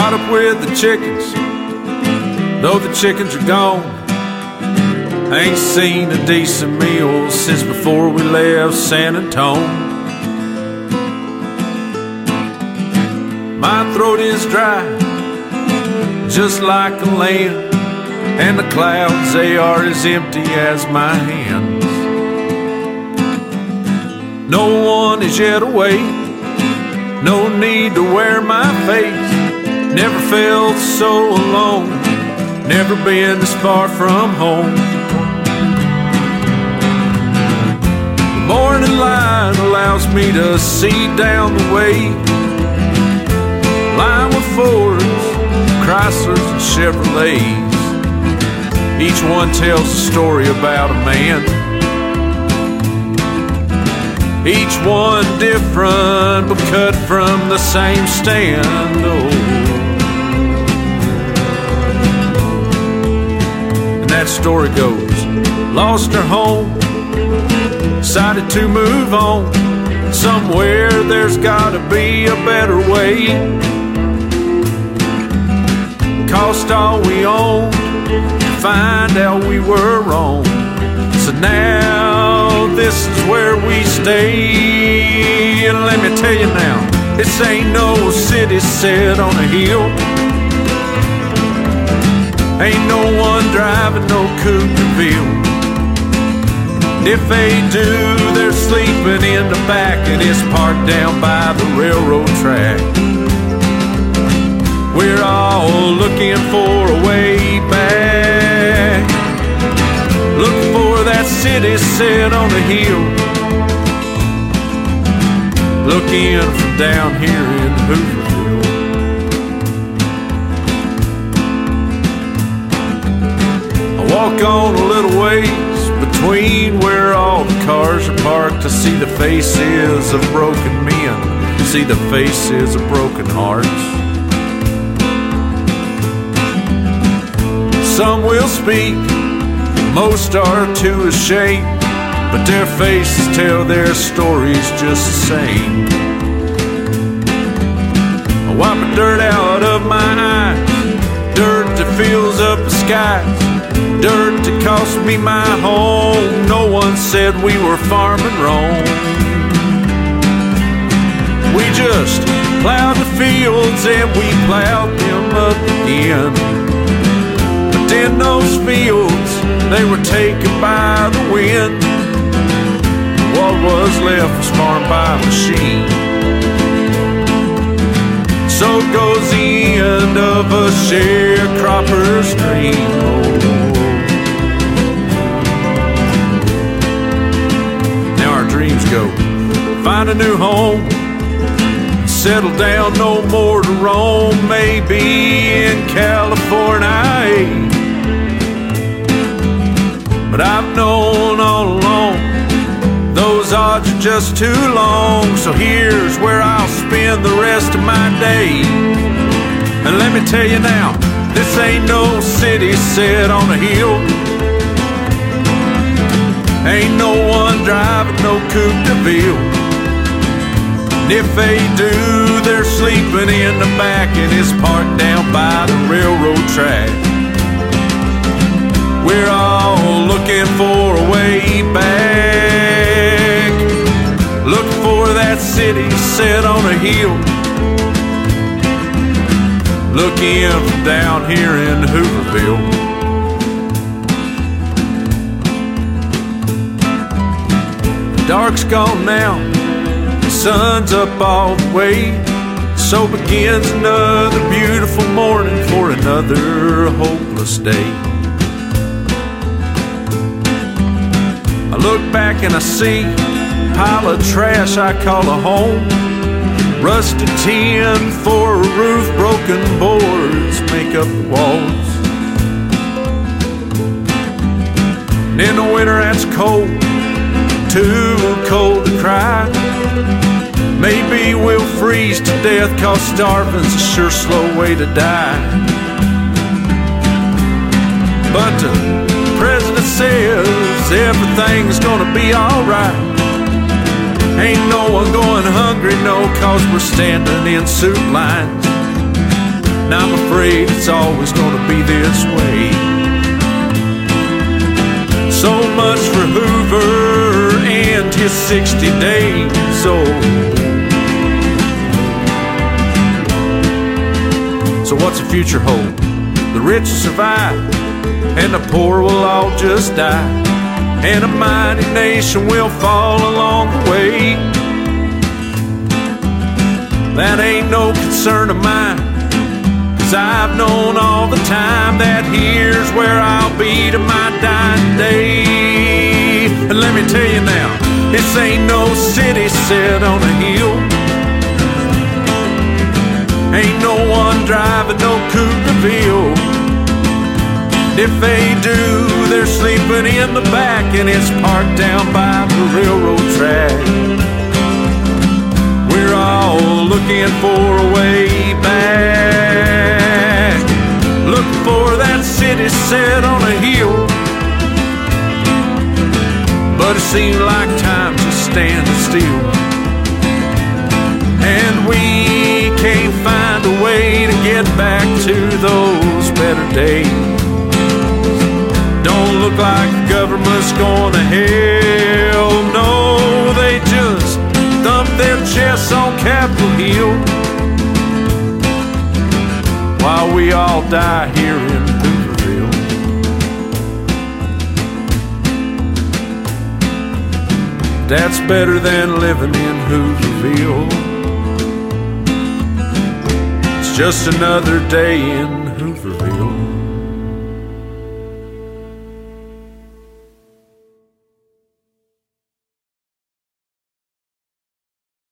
caught up with the chickens, though the chickens are gone. I ain't seen a decent meal since before we left San Antonio. My throat is dry, just like a lamb, and the clouds, they are as empty as my hands. No one is yet awake, no need to wear my face. Never felt so alone, never been this far from home. The morning light allows me to see down the way, lined with Fords, Chryslers, and Chevrolets. Each one tells a story about a man, each one different but cut from the same stand. Oh. And that story goes, lost her home, decided to move on. Somewhere there's gotta be a better way. Cost all we owned to find out we were wrong. So now this is where we stay. And let me tell you now, this ain't no city set on a hill. Ain't no one driving no coupe de ville. And if they do, they're sleeping in the back, and it's parked down by the railroad track. We're all looking for a way back, looking for that city set on a hill, looking from down here in Hooverville. I walk on a little ways between where all the cars are parked to see the faces of broken men, see the faces of broken hearts. Some will speak, most are too ashamed, but their faces tell their stories just the same. I wipe the dirt out of my eyes, dirt that fills up the skies, dirt that cost me my home. No one said we were farming wrong. We just plowed the fields and we plowed them up again. In those fields, they were taken by the wind. What was left was farmed by machine. So goes the end of a sharecropper's dream. Now our dreams go, find a new home, settle down, no more to roam. Maybe in California, but I've known all along those odds are just too long. So here's where I'll spend the rest of my day. And let me tell you now, this ain't no city set on a hill. Ain't no one driving no coupe de ville. And if they do, they're sleeping in the back, and it's parked down by the railroad track. We're all looking for a way back, looking for that city set on a hill, looking from down here in Hooverville. The dark's gone now, the sun's up all the way, so begins another beautiful morning for another hopeless day. I look back and I see a pile of trash I call a home, rusted tin for a roof, broken boards make up the walls. And in the winter that's cold, too cold to cry. Maybe we'll freeze to death, 'cause starving's a sure slow way to die. But the president says everything's gonna be alright. Ain't no one going hungry, no, 'cause we're standing in soup lines. and I'm afraid it's always gonna be this way. So much for Hoover and his 60 days old. So what's the future hold? The rich survive, and the poor will all just die, and a mighty nation will fall along the way. That ain't no concern of mine, 'cause I've known all the time that here's where I'll be to my dying day. And let me tell you now, this ain't no city set on a hill. Ain't no one driving no coupe de ville. If they do, they're sleeping in the back, and it's parked down by the railroad track. We're all looking for a way back, looking for that city set on a hill. But it seems like time just standing still, and we can't find a way to get back to those better days. Don't look like the government's going to hell. No, they just thump their chests on Capitol Hill, while we all die here in Hooverville. That's better than living in Hooverville. It's just another day in Hooverville.